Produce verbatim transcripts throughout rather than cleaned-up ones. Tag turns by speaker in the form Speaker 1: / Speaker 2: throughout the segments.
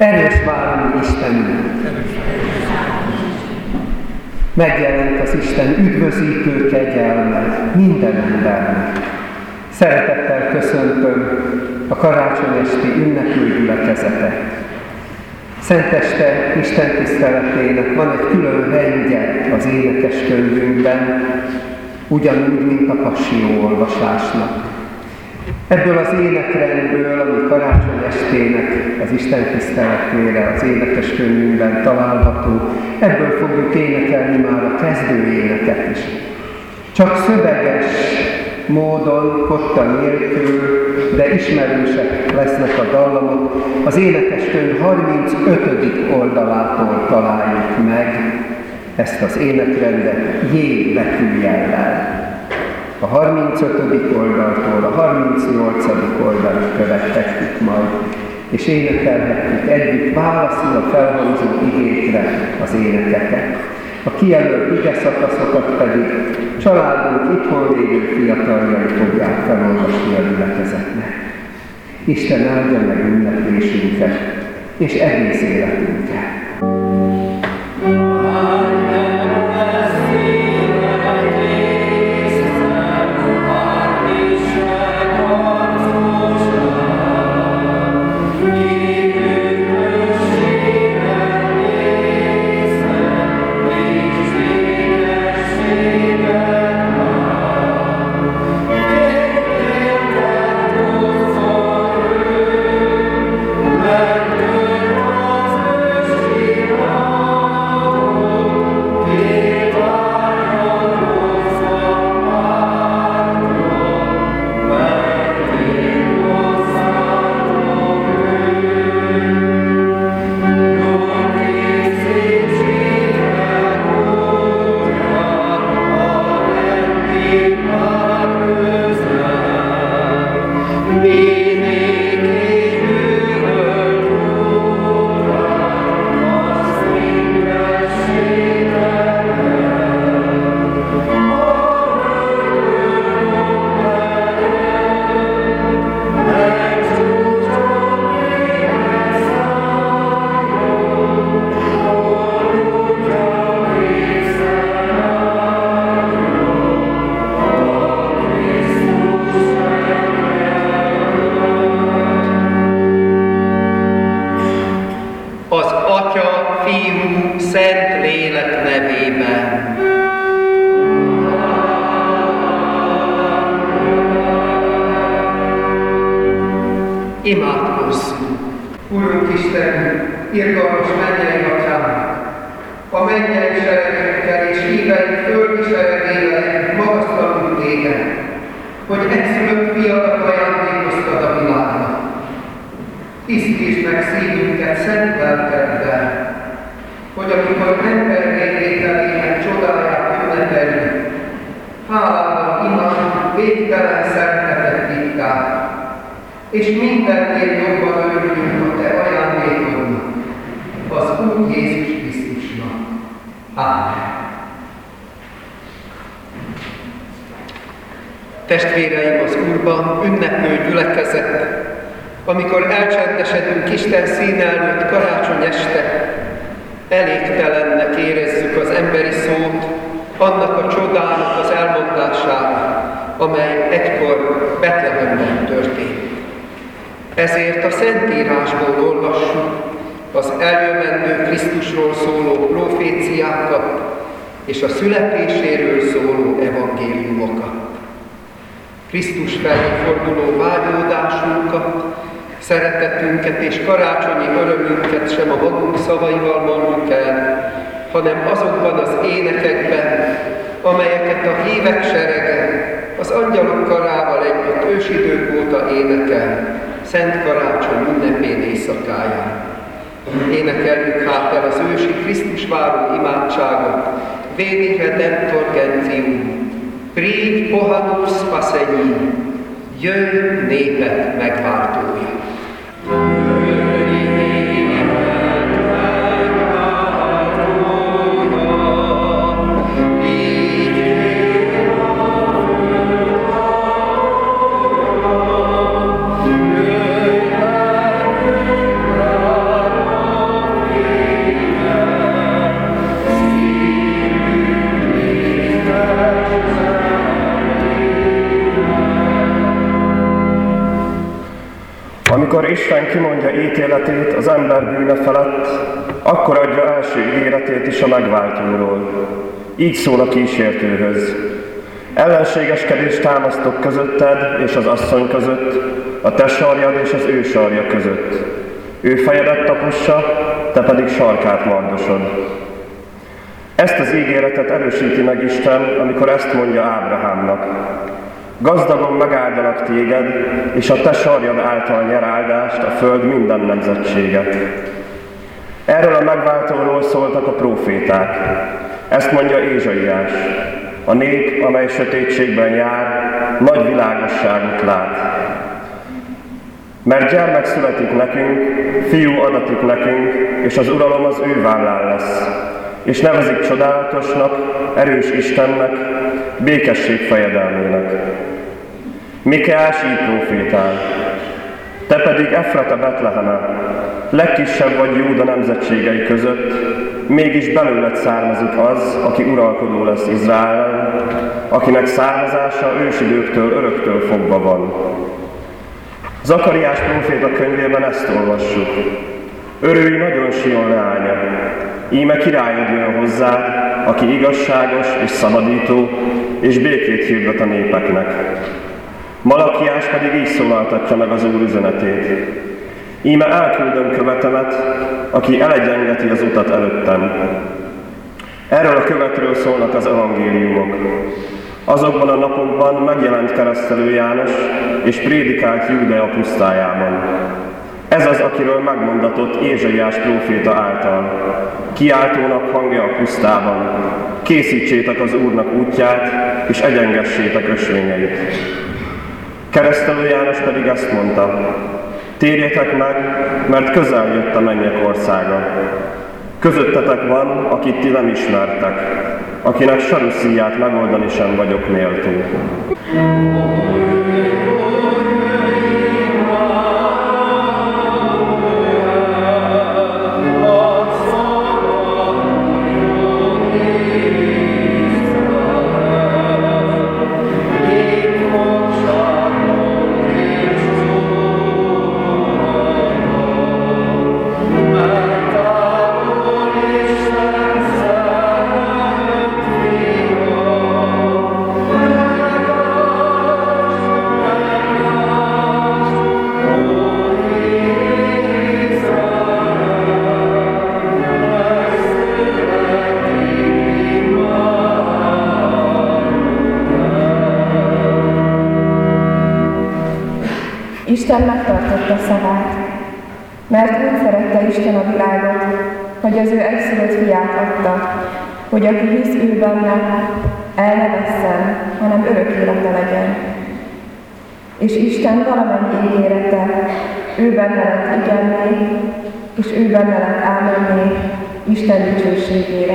Speaker 1: Erős váró Istenünk! Megjelent az Isten üdvözítő kegyelme minden embernek. Szeretettel köszöntöm a karácsony esti ünneplő gyülekezetet. Szenteste Isten tiszteletének van egy külön rendje az énekeskönyvünkben, ugyanúgy, mint a passzió olvasásnak. Ebből az énekrendből, ami karácsony estének az Isten tiszteletére az énekeskönyvünkben található, ebből fogjuk énekelni már a kezdőéneket is. Csak szöveges módon, kotta nélkül, de ismerősek lesznek a dallamok. Az énekeskönyv harmincötödik oldalától találjuk meg ezt az énekrendet J betűjellel. A harmincötödik oldaltól a harmincnyolcadik oldalig követhetjük majd, és énekelhetjük együtt válaszul a felhangzó igékre az énekeket. A kijelölt ige szakaszokat pedig családunk itthon lévő fiataljai fogják felolvasni a gyülekezetnek. Isten áldja meg ünneplésünket és egész életünket.
Speaker 2: Imádkozzunk! Urunk Isten, irgalmas mennyei Atyánk, a mennyei seregekkel és híveink földi seregével magasztalunk téged, hogy egyszülött fiadat ajándékoztad a világnak. Tisztítsd meg szívünket szent lelkeddel, hogy amikor emberré lételének csodáját ünnepeljük, hálával imádjuk végtelen szeretetet titkát, és mindennél jobban örüljünk a te ajándékodnak, az Úr Jézus Krisztusnak. Ámen. Testvéreim az Úrban, ünneplő gyülekezet, amikor elcsendesedünk Isten színe előtt karácsony este, elégtelennek érezzük az emberi szót, annak a csodának az elmondására, amely egykor Betlehemben történt. Ezért a Szentírásból olvassuk az eljövendő Krisztusról szóló proféciákat és a születéséről szóló evangéliumokat. Krisztus felé forduló vágyódásunkat, szeretetünket és karácsonyi örömünket sem a magunk szavaival mondjuk el, hanem azokban az énekekben, amelyeket a hívek serege az angyalok karával együtt ősidők óta énekel, Szent Karácsony ünnepén éjszakáján. Énekeljük hát el az ősi Krisztus váró imádságot, Veni Redemptor Gentium, Priv Pohanus Spaseni, jöjj népet megváltója.
Speaker 3: Jöjj Isten kimondja ítéletét az ember bűne felett, akkor adja első ígéretét is a megváltóról. Így szól a kísértőhöz. Ellenségeskedés támasztok közötted és az asszony között, a te sarjad és az ő sarja között. Ő fejedet tapossa, te pedig sarkát mardosod. Ezt az ígéretet erősíti meg Isten, amikor ezt mondja Ábrahámnak. Gazdagon megáldalak téged, és a te sarjad által nyer áldást a föld minden nemzetséget. Erről a megváltóról szóltak a próféták. Ezt mondja Ézsaiás. A nép, amely sötétségben jár, nagy világosságot lát. Mert gyermek születik nekünk, fiú adatik nekünk, és az uralom az ő vállán lesz. És nevezik csodálatosnak, erős Istennek, békesség fejedelmének. Mikeás így prófétál. Te pedig Efrata Betleheme, legkisebb vagy Júda nemzetségei között, mégis belőled származik az, aki uralkodó lesz Izraelen, akinek származása ősidőktől, öröktől fogva van. Zakariás próféta könyvében ezt olvassuk. Örülj nagyon Sion leánya, íme királyod jön hozzád, aki igazságos és szabadító, és békét hirdet a népeknek. Malakiás pedig így szólaltatja meg az Úr üzenetét. Íme elküldöm követemet, aki elegyengeti az utat előttem. Erről a követről szólnak az evangéliumok. Azokban a napokban megjelent Keresztelő János, és prédikált Júdea pusztájában. Ez az, akiről megmondatott Ézsaiás próféta által. Kiáltónak hangja a pusztában. Készítsétek az Úrnak útját, és egyengessétek ösvényeit. Keresztelő János pedig ezt mondta. Térjetek meg, mert közel jött a mennyek országa. Közöttetek van, akit ti nem ismertek, akinek saruszíját megoldani sem vagyok méltó.
Speaker 4: Isten megtartotta szavát, mert úgy szerette Isten a világot, hogy az ő egyszülött fiát adta, hogy aki hisz ő benne, el ne vesszen, hanem örök élete legyen. És Isten valamennyi ígérete, ő benne lett igenné, és ő benne lett ámenné, Isten dicsőségére.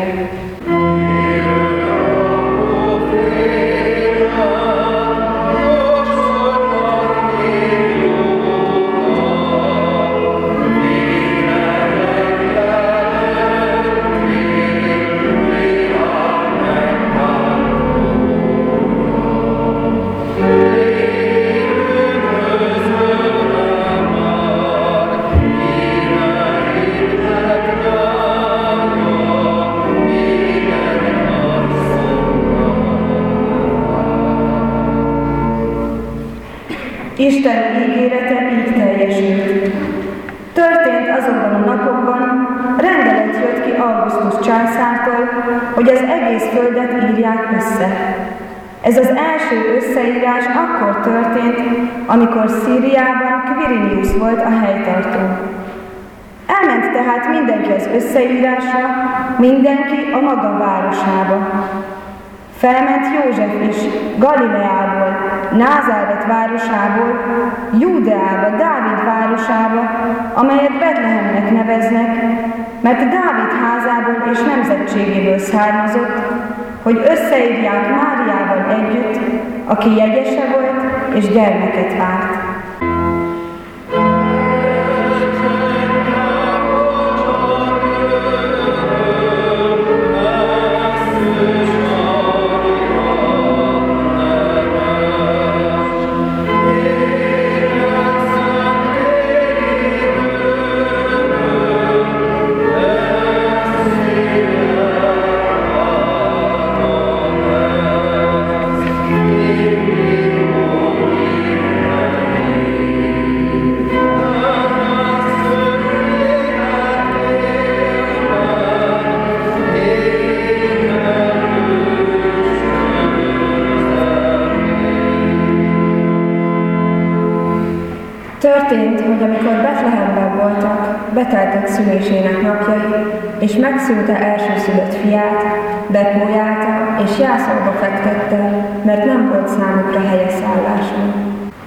Speaker 4: Isten ígérete így teljesült. Történt azokban a napokban, rendelet jött ki Augustus császártól, hogy az egész földet írják össze. Ez az első összeírás akkor történt, amikor Szíriában Quirinius volt a helytartó. Elment tehát mindenki az összeírásra, mindenki a maga városába. Felment József is Galileából, Názáret városából, Júdeába, Dávid városába, amelyet Betlehemnek neveznek, mert Dávid házából és nemzetségéből származott, hogy összeírják Máriával együtt, aki jegyese volt és gyermeket várt.
Speaker 5: Amen.
Speaker 4: leteltek szülésének napjai, és megszülte elsőszülött fiát, bepójálta és jászolba fektette, mert nem volt számukra helye szálláson.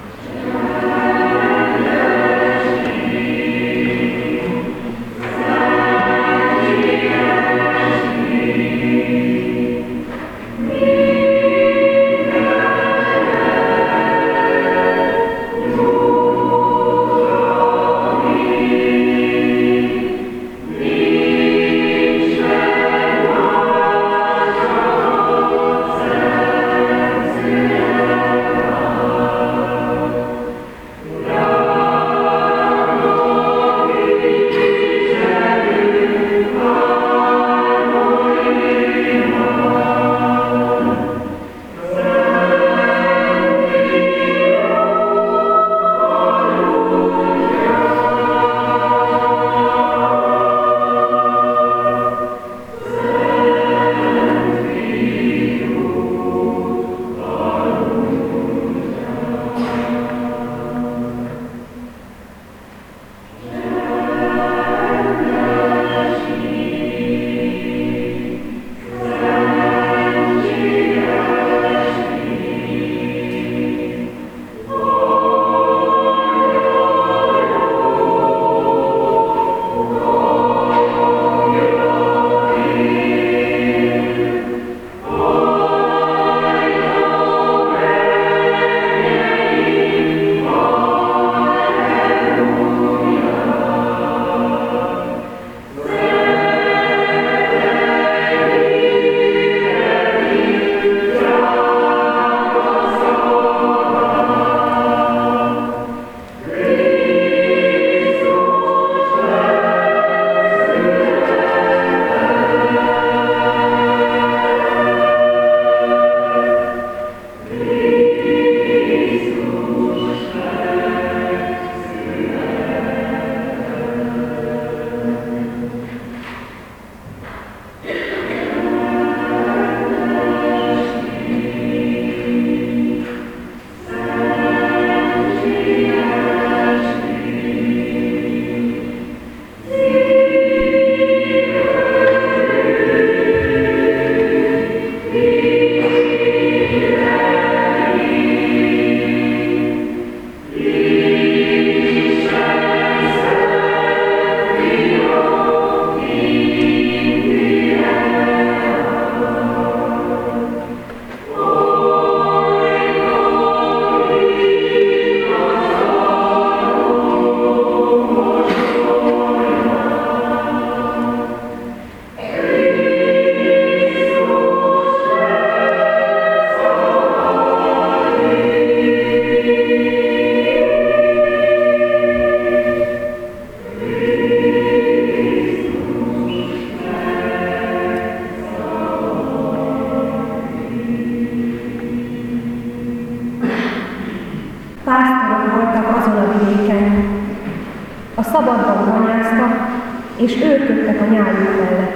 Speaker 5: És őrködtek a nyájuk mellett.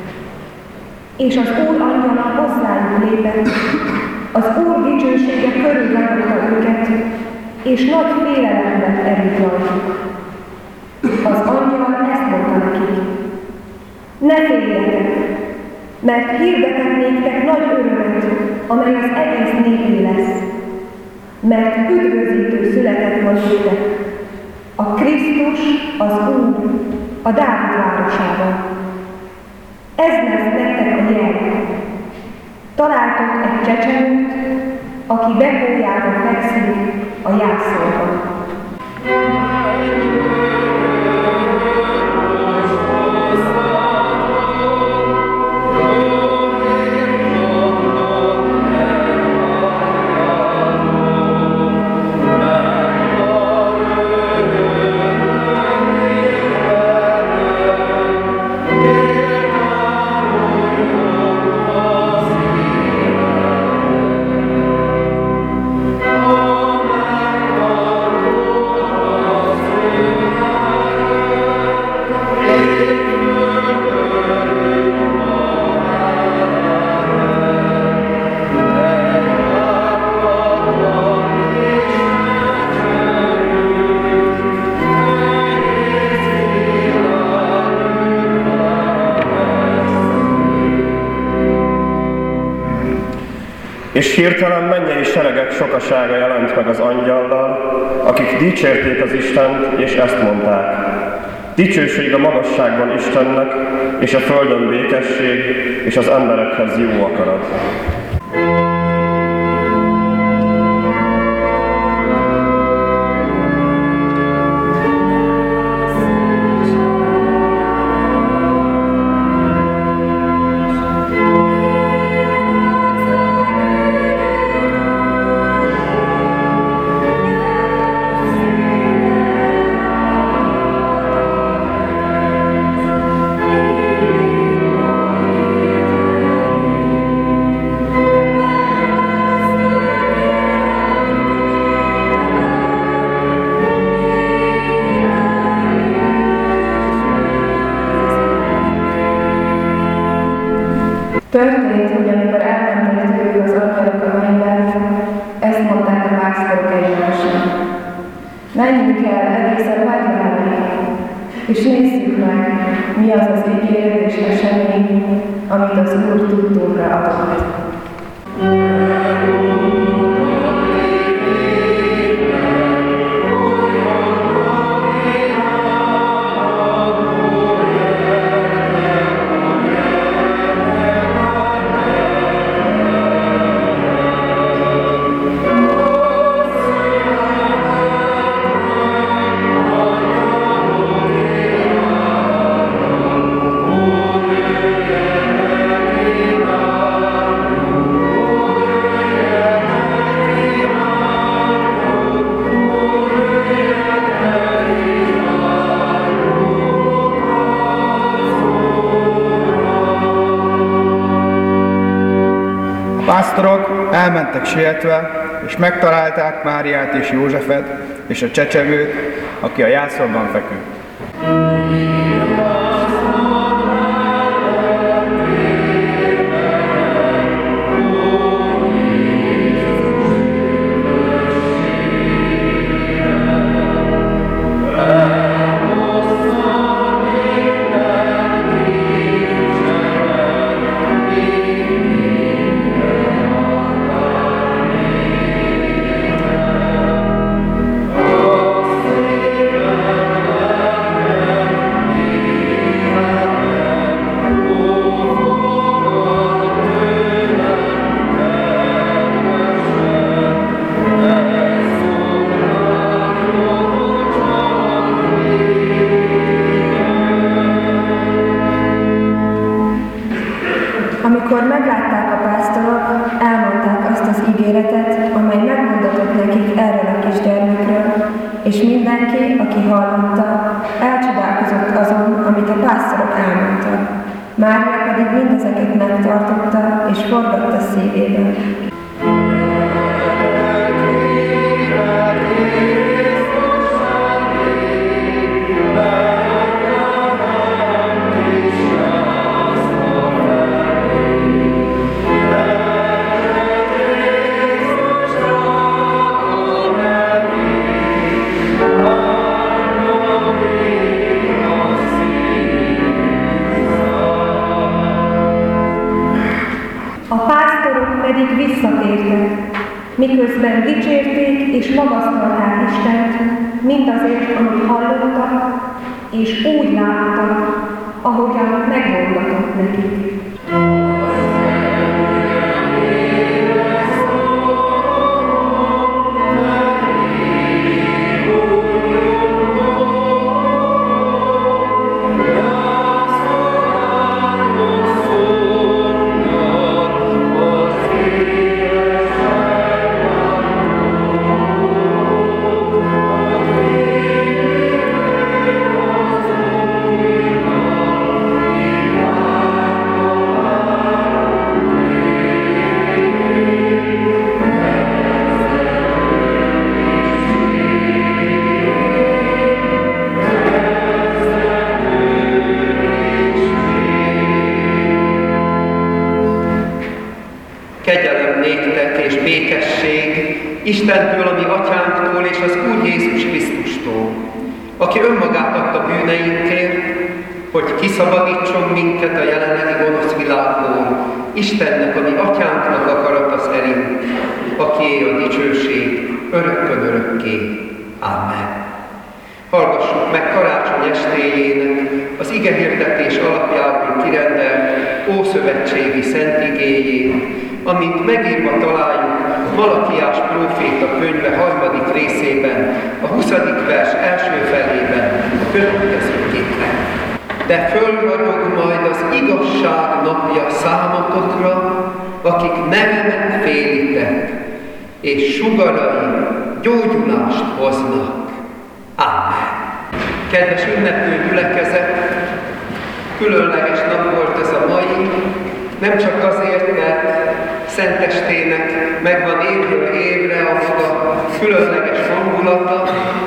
Speaker 5: És az Úr angyala hozzájuk lépett, az Úr dicsősége körülránta őket, és nagy félelem lett erőt rajtuk. Az angyal ezt mondta nekik: ne féljetek, mert hirdetek néktek nagy örömet, amely az egész népé lesz, mert üdvözítő született van néktek, a Krisztus, az Úr, a Dávid városában. Ez lesz nektek a jel. Találtok egy csecsemőt, aki bepójában fekszik a jászolban.
Speaker 6: Oh,
Speaker 3: És hirtelen mennyei seregek sokasága jelent meg az angyallal, akik dicsérték az Istent, és ezt mondták: dicsőség a magasságban Istennek, és a földön békesség, és az emberekhez jó akarat.
Speaker 4: Történt, hogy amikor elmentek tőlük az angyalok a mennybe, ezt mondták a pásztorok egymásnak: menjünk el egészen Betlehémig, és nézzük meg, mi az az ígéret és esemény, amit az Úr tudtunkra adott.
Speaker 6: A pásztorok elmentek sietve, és megtalálták Máriát és Józsefet, és a csecsevőt, aki a jászolban feküdt.
Speaker 4: Amikor meglátták a pásztorok, elmondták azt az ígéretet, amely megmondatott nekik erről a kisgyermekről, és mindenki, aki hallotta, elcsodálkozott azon, amit a pásztorok elmondtak. Mária pedig mindezeket megtartotta, és forgatta szívében.
Speaker 5: Pedig visszatértek, miközben dicsérték és magasztalták Istent, mindazért, amit hallottak, és úgy láttak, ahogyan megmondatott nekik.
Speaker 2: Kegyelem néktek és békesség Istentől, a mi atyánktól és az Úr Jézus Krisztustól, aki önmagát adta bűneinkért, hogy kiszabadítson minket a jelenlegi gonosz világból, Istennek, ami Atyánknak akarata szerint, akié a dicsőség örökkön örökké. Amen. Hallgassuk meg karácsony estéjének az igehirdetés alapjából kirendelt ószövetségi szent igéjét, amit megírva találjuk Malakiás próféta könyve harmadik részében, a huszadik vers első felében, a következőképpen. De fölragyog majd az igazság napja számotokra, akik nevemet félitek, és sugarai gyógyulást hoznak. Amen. Kedves ünneplő gyülekezet, különleges nap volt ez a mai, nem csak azért, mert Szentestének megvan évről évre a maga különleges hangulata,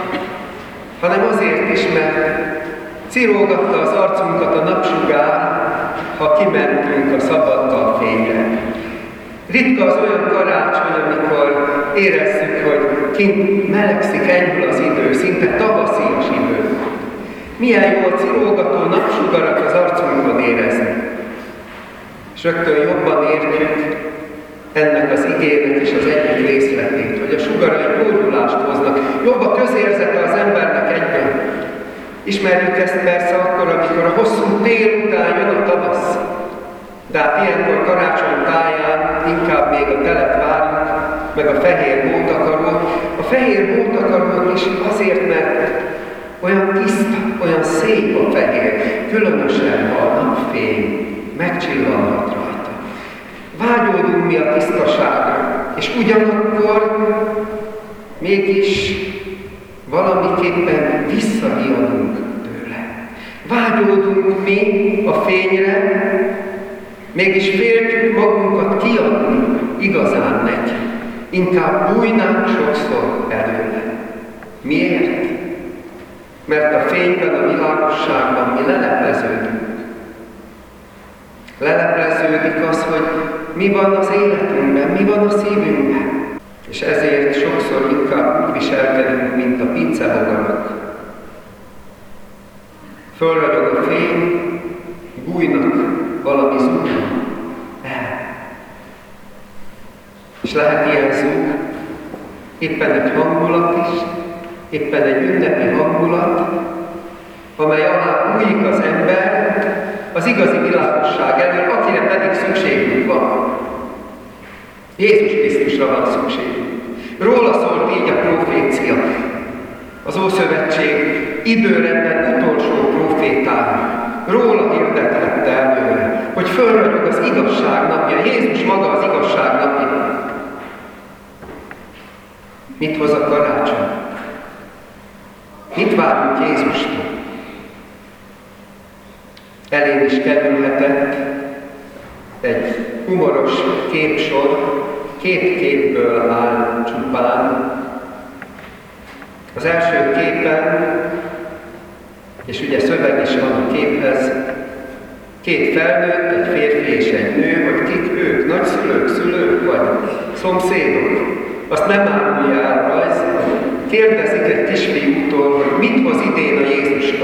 Speaker 2: hanem azért is, mert cirógatta az arcunkat a napsugár, ha kimentünk a szabaddal fényre. Ritka az olyan karácsony, amikor érezzük, hogy kint melegszik, enyhül az idő, szinte tavaszias idő. Milyen jó a cirógató napsugarat az arcunkon érezni. És rögtön jobban értjük ennek az igének is az egyik részletét, hogy a sugarai gyógyulást hoznak. Jobb a közérzete az embernek egyben. Ismerjük ezt persze akkor, amikor a hosszú tél után jön a tavasz. De hát ilyenkor karácsony táján inkább még a telet várjuk, meg a fehér hótakarót. A fehér hótakarót is azért, mert olyan tiszta, olyan szép a fehér, különösen ha a napfény megcsillanhat rajta. Vágyódunk mi a tisztaságra, és ugyanakkor mégis valamiképpen visszaijedünk tőle. Vágyódunk mi a fényre, mégis féltjük magunkat kiadni igazán neki. Inkább bújnánk sokszor előle. Miért? Mert a fényben, a világosságban mi lelepleződünk. Lelepleződik az, hogy mi van az életünkben, mi van a szívünkben. És ezért sokszor inkább úgy viselkedünk, mint a pincebogarak. Fölragyog a fény, bújnak valami zúgban el. És lehet ilyen zúg, éppen egy hangulat is, éppen egy ünnepi hangulat, amely alá bújik az ember az igazi világosság elől, akire pedig szükségünk van. Jézus Krisztusra van szükségünk. Róla szólt így a profécia, az Ószövetség időrendben utolsó profétája. Róla hirdetette előre, hogy fölragyog az igazság napja, Jézus maga az igazság napja. Mit hoz a karácsony? Mit várunk Jézustól? Elén is kerülhetett egy humoros képsor, két képből áll csupán. Az első képen, és ugye szöveg is van a képhez, két felnőtt, egy férfi és egy nő, hogy kik ők, nagyszülők, szülők vagy szomszédok. Azt nem árulja el a rajz, kérdezik egy kisfiútól, hogy mit hoz idén a Jézuska.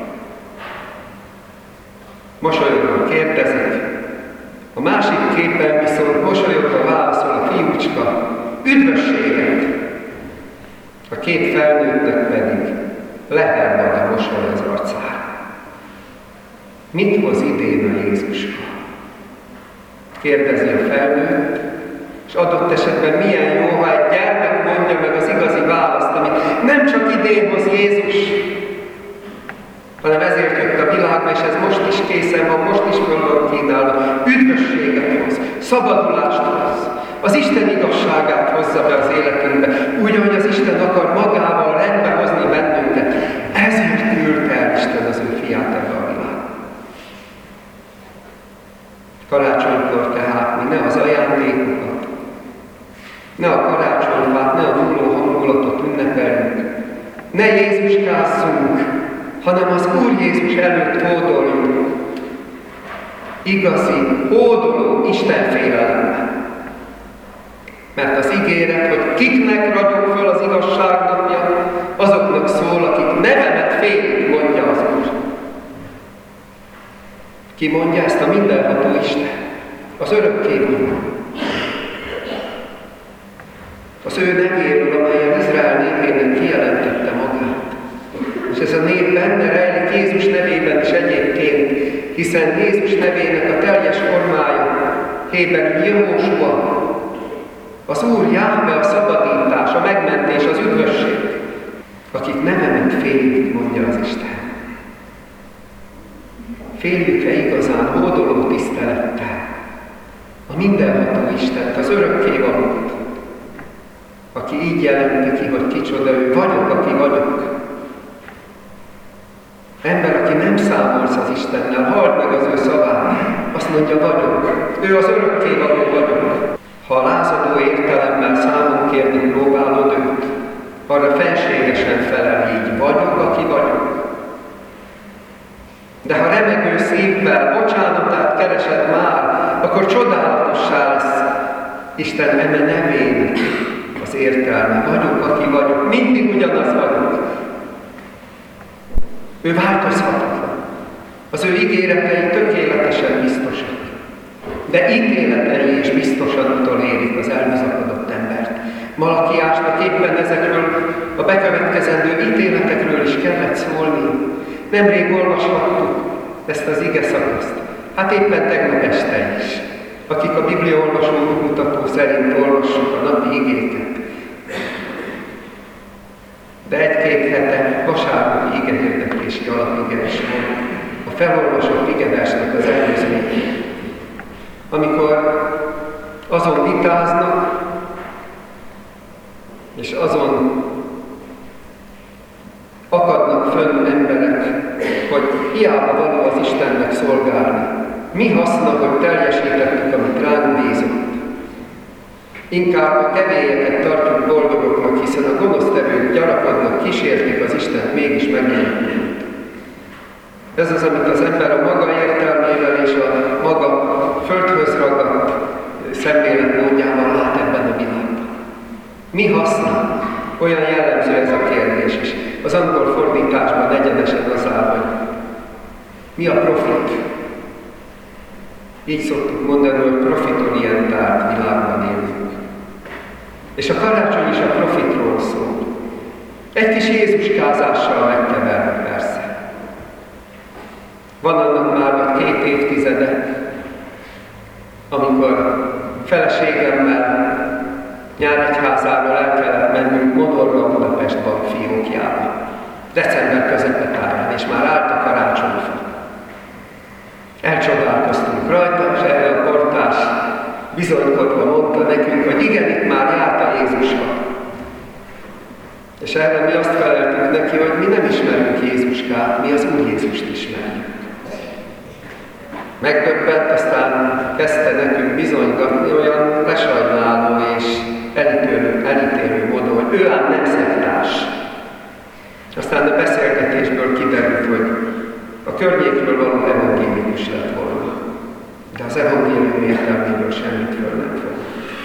Speaker 2: Mosolyogva kérdezik. A másik képen viszont mosolyogva válaszol a fiúcska, üdvösséget! A két felnőttnek pedig lehervad a mosoly az arcára. Mit hoz idén a Jézuska? Kérdezi a felnőtt, és adott esetben milyen jó, ha egy gyermek mondja meg az igazi választ, amit nem csak idén hoz Jézus, hanem ezért jött a világba, és ez most is készen van, most is föl van kínálva. Üdvösséget hoz, szabadulást hoz, az Isten igazságát hozza be az életünkbe, úgy, ahogy az Isten akar magával rendbe hozni bennünket. Ezért küldte el Isten az ő fiát ebbe a világba. Karácsonykor tehát mi ne az ajándékokat, ne a karácsonyfát, ne a múló hangulatot ünnepeljünk, ne Jézuskázzunk, hanem az Úr Jézus előtt hódoljunk. Igazi, hódoló Isten félelemben. Mert az ígéret, hogy kiknek ragyog föl az igazság napja, azoknak szól, akik nevemet félik, mondja az Úr. Ki mondja ezt? A mindenható Isten, az örökkévaló. Az ő nevéről, amelyen Izrael népének kijelentette magát. És ez a nép benne rejlik Jézus nevében is egyébként, hiszen Jézus nevének a teljes formája héberül Jehósua, az Úr Jahve, a szabadítás, a megmentés, az üdvösség, akik nevemet félik, mondja az Isten. Féljük-e igazán hódoló tisztelettel a mindenható Istent, az örökkévalót, aki így jelenti ki, hogy kicsoda ő, vagyok, aki vagyok. Ember, aki nem számolsz az Istennel, halld meg az ő szavát, azt mondja, vagyok. Ő az örökkévaló, vagyok. Ha a lázadó értelemmel számon kérni próbálod őt, arra fenségesen felel így, vagyok, aki vagyok. De ha remegő szívvel bocsánatát keresed már, akkor csodálatossá lesz Isten eme nevének az értelme. Vagyok, aki vagyok, mindig ugyanaz vagyok. Ő változhatatlan. Az ő ígéretei tökéletesen biztosak. De ítéletei is biztosan utolérik az elbizakodott embert. Malakiásnak éppen ezekről a bekövetkezendő ítéletekről is kellett szólni. Nemrég olvashattuk ezt az ige szakaszt. Hát éppen tegnap este is. Akik a bibliaolvasó útmutató szerint olvassuk a napi igéket. De egy-két hete vasárnapi igehirdetési alapige is volt. A felolvasott igeversnek az előzménye. Amikor azon vitáznak, és azon akadnak fönn emberek, hogy hiába való az Istennek szolgálni. Mi haszna, hogy teljesítettük, amit ránk bízott. Inkább a kevélyeket tartjuk boldogoknak, hiszen a gonosztevők gyarapodnak, kísértik az Istent, mégis megjelenít. Ez az, amit az ember a maga értelmével és a maga földhöz ragadt szemléletmódjával lát ebben a világban. Mi haszna? Olyan jellemző ez a kérdés is. Az angol fordításban egyenesen az áll, hogy mi a profit? Így szoktuk mondani, hogy profitorientált világban élünk. És a karácsony is a profitról szól. Egy kis Jézuskázással megkeverve persze. Van annak már vagy két évtizede, amikor feleségemmel Nyíregyházáról el kellett mennünk Modorra, Budapest bankfiókjába. December közepetáján, és már állt a karácsonyfa. Elcsodálkoztunk rajta, és erre a portás bizonykodva mondta nekünk, hogy igen, itt már járt a Jézusfa. És erre mi azt feleltük neki, hogy mi nem ismerünk Jézuskát, mi az Úr Jézust ismerjük. Megdöbbent, aztán kezdte nekünk bizonygatni olyan lesajnáló és elítélő, elítélő módon, hogy ő ám nem szektás. Aztán a beszélgetésből kiderült, hogy a környékről való evangélikus lett volna. De az evangélium értelméből semmit föl nem fogott.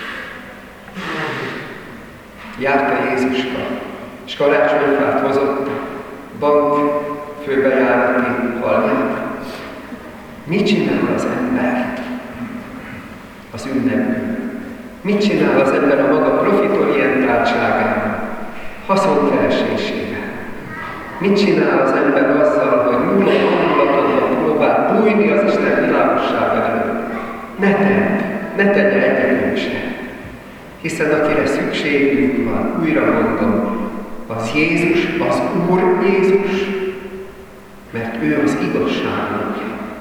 Speaker 2: Járt a Jézuska, és karácsonyfát hozott bank főbejárati haljára. Mit csinál az ember az ünnepben? Mit csinál az ember a maga profitorientáltságával, haszonkeresésével? Mit csinál az ember azzal, hogy nulla hangulatodban próbál bújni az Isten világossága előtt? Ne tedd, ne tegye egyikünk se. Hiszen akire szükségünk van, újra mondom, az Jézus, az Úr Jézus, mert ő az igazságnak.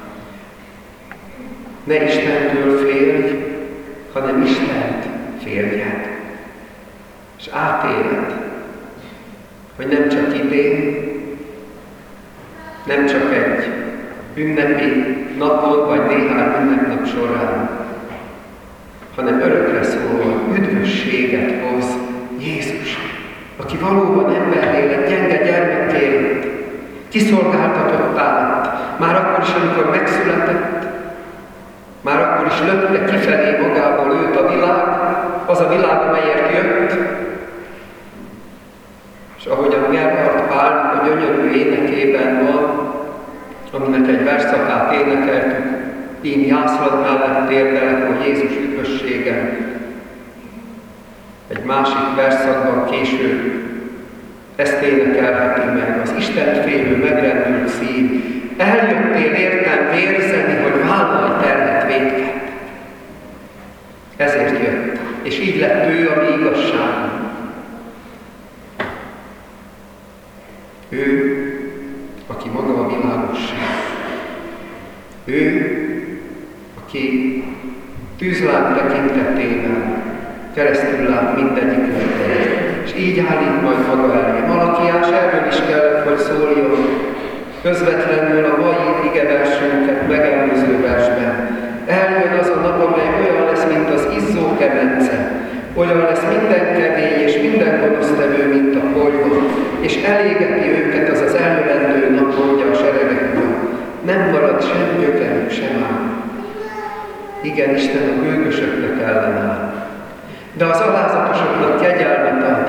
Speaker 2: Ne Istentől félj, hanem Istent féljed. És átéled, hogy nem csak idén, nem csak egy ünnepi napon, vagy néhány ünnepnap során, hanem örökre szóló üdvösséget hoz Jézus, aki valóban emberré lett, gyenge gyermekké lett, kiszolgáltatottá lett, már akkor is, amikor megszületett, már akkor is lökte kifelé magából őt a világ, az a világ, amelyért jött. És ahogyan Gerhard Pálnak a gyönyörű énekében van, aminek egy versszakát énekeltük, én jászlad mellett térdelek, hogy Jézus üdvössége. Egy másik versszakban később ezt énekelheti meg, az Isten félő megrendült szív. Eljöttél értem vérzeni, hogy vállalj terhet vétket. Ezért jött, és így lett ő a mi igazságunk. Ő, aki maga a világosság. Ő, aki tűzláng tekintetével keresztül lát mindegyikünket, és így állít majd maga elé. Malakiás erről is kellett, hogy szóljon, közvetlenül a mai igeversünket megelőző versben. Eljön az a nap, amely olyan lesz, mint az izzó kemence, olyan lesz minden kevély és minden gonosztevő, mint a polyva, és elégeti őket az az eljövendő nap, mondja a seregekből. Nem marad sem gyökerük, sem ám. Igen, Isten a gőgösöknek ellenáll, de az alázatosoknak kegyelmet ad.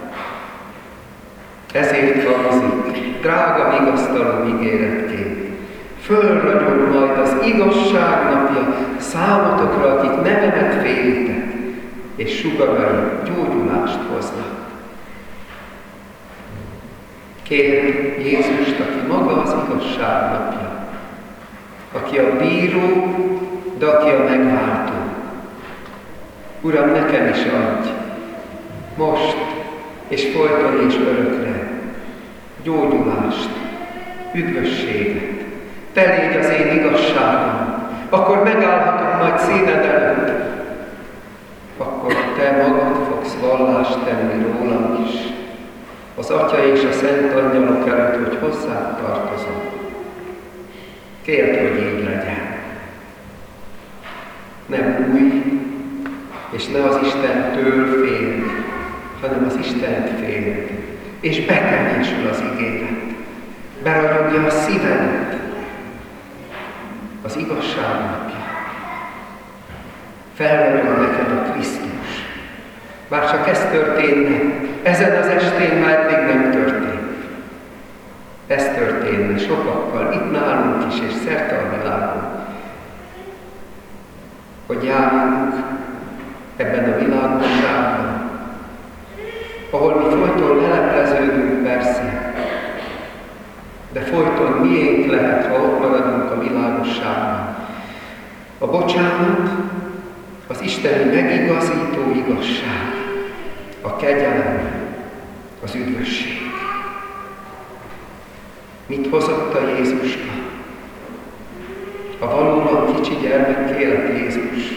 Speaker 2: Ezért hangzik, drága vigasztaló ígéretként. Fölragyog majd az igazság napja számotokra, akik nevemet félitek, és sugarai gyógyulást hoznak. Kérj Jézust, aki maga az igazság napja, aki a bíró, de aki a megváltó. Uram, nekem is adj, most és folyton és örökre, gyógyulást, üdvösséget. Te légy az én igazságom, akkor megállhatok majd színed előtt. Akkor te magad fogsz vallást tenni rólam is, az Atya és a Szent Angyalok előtt, hogy hozzád tartozom. Kérd, hogy így legyen. Nem új, és ne az Istentől féld, hanem az Istent féld, és beteljesül az ígéret. Beragyogja a szívedet, az igazság napja. Felragyog neked a Krisztus. Bár csak ez történne, ezen az estén már eddig nem történt. Ez történne sokakkal, itt nálunk is, és szerte a világon. Hogy járjunk ebben a világosságban, ahol mi folyton lelepleződünk persze, de folyton miénk lehet, ha ott maradunk a világosságban. A bocsánat, az isteni megigazító igazság, a kegyelem, az üdvösség. Mit hozott a Jézuska? A valóban kicsi gyermek élet Jézus.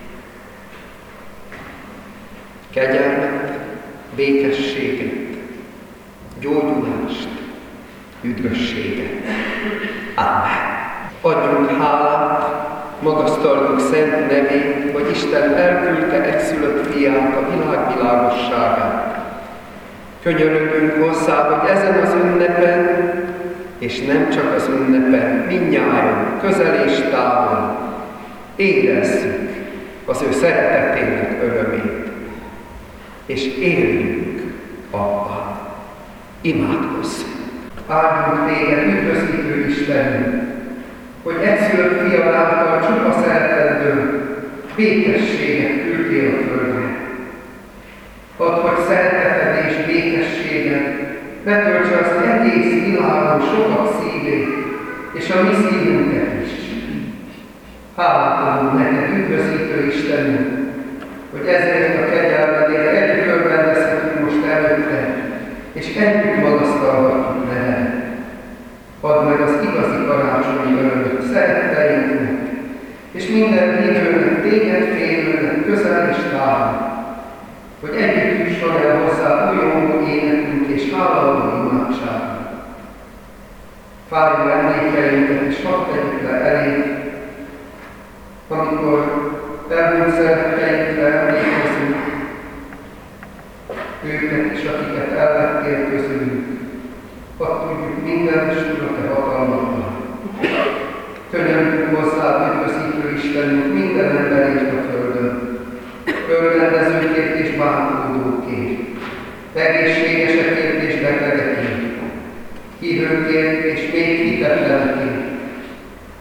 Speaker 2: Kegyelmet, békességet, gyógyulást, üdvösséget. Amen. Adjunk hálát, magasztaljuk szent nevét, hogy Isten elküldte egyszülött fiát, a világ világosságát. Könyörögjünk hozzá, hogy ezen az ünnepen, és nem csak az ünnepen, mindnyájan, közel és távol, érezzük az ő szeretetének örömét, és éljünk abban. Imádkozzunk! Áldunk téged, üdvözítő Istenünk, hogy egyszülött fiad által csupa szeretetből békességet küldtél a földre. Add, hogy szereteted és békességed betöltse az egész világon sokak szívét, és a mi szívünket is. Hálát adunk neked, üdvözítő Istenünk, hogy ezért a kegyelmedért együtt örvendezhetünk most előtte, és együtt magasztalhatjuk neved. Add meg az igazi karácsonyi örömöt szeretteinknek, és minden hívőnek, téged félőnek, közel és távol, hogy együtt jusson el hozzá újongó énekünk és hálaadó imádságunk. Fájó emlékeinket is hadd tegyük le elég, amikor elmúlt szeretteinkre emlékezünk, őket is, akiket elvettél közülünk, hadd tudjuk minden Isten a te hatalmaddal. Könyörgünk hozzád, üdvözítő Istenünk, minden emberért a földön, örvendezőkért és bántódókért, egészségesekért és betegekért, hívőkért és még hitetlenekért,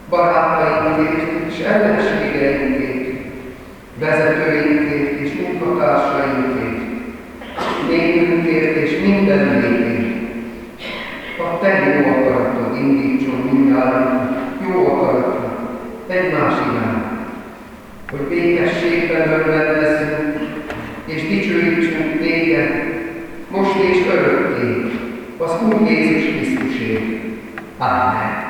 Speaker 2: barátainkért és ellenségeinkért, vezetőinkért és munkatársainkért, népünkért és minden népért. A te jó akaratod indítson mindjárt, jó akaratra, egymás iránt, hogy békességben örvendezzünk, és dicsőítsünk téged, most és örökké, az Úr Jézus Krisztusért. Amen.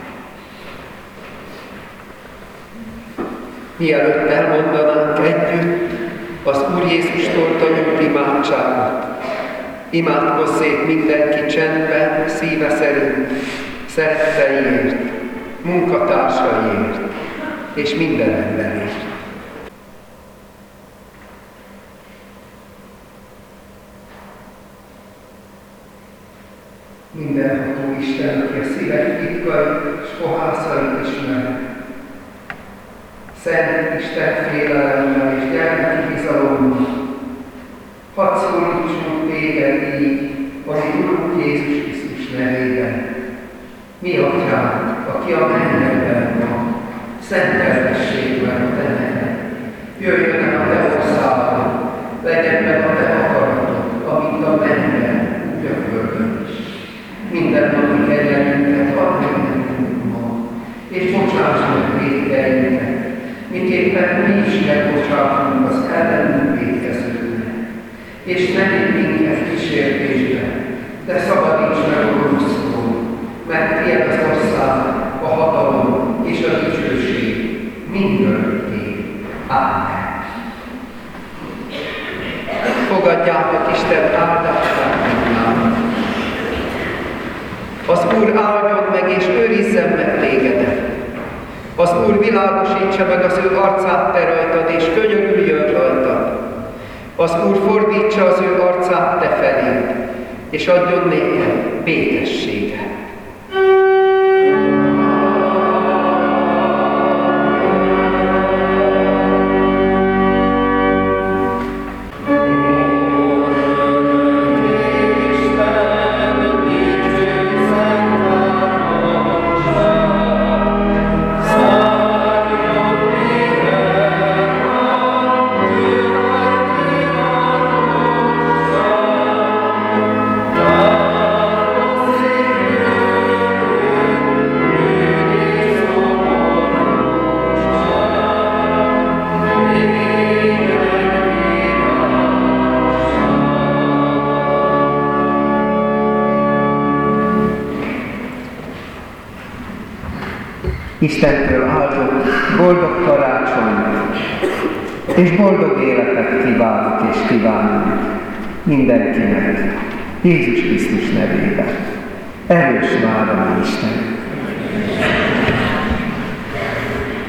Speaker 2: Mielőtt elmondanánk együtt az Úr Jézustól tanult imádságot, imádkozzék mindenki csendben, szíve szerint, szeretteiért, munkatársaiért és minden emberért. Mindenható Isten, aki a szívek titkait és fohászait ismer, szent Isten félelemmel és gyermeki bizalommal, hadd szólítsunk téged így, az Úrunk Jézus Krisztus nevében. Mi Atyánk, aki a mennyekben van, szenteltessék meg a te neved. Jöjjön el a te országod, legyen meg a te akaratod, amint a mennyben, úgy a földön is. Minden napi kegyelmünket add meg nekünk ma, és bocsáss meg vétkeinket, miképpen mi is megbocsátunk az ellenünk vétkezőknek. És ne vigy minket kísértésbe, de szabadíts meg a gonosztól, mert tiéd az ország, a hatalom és a dicsőség mindörökké. Amen. Fogadjátok Isten áldását mindjárt. Az Úr áldjon meg és őrizzen meg tégedet. Az Úr világosítsa meg az ő arcát te rajtad, és könyörüljön rajtad. Az Úr fordítsa az ő arcát te feléd, és adjon néked békességet.
Speaker 1: Istentől áldott boldog karácsonyt és boldog életet kívánok és kívánunk mindenkinek Jézus Krisztus nevében. Erős várani Isten!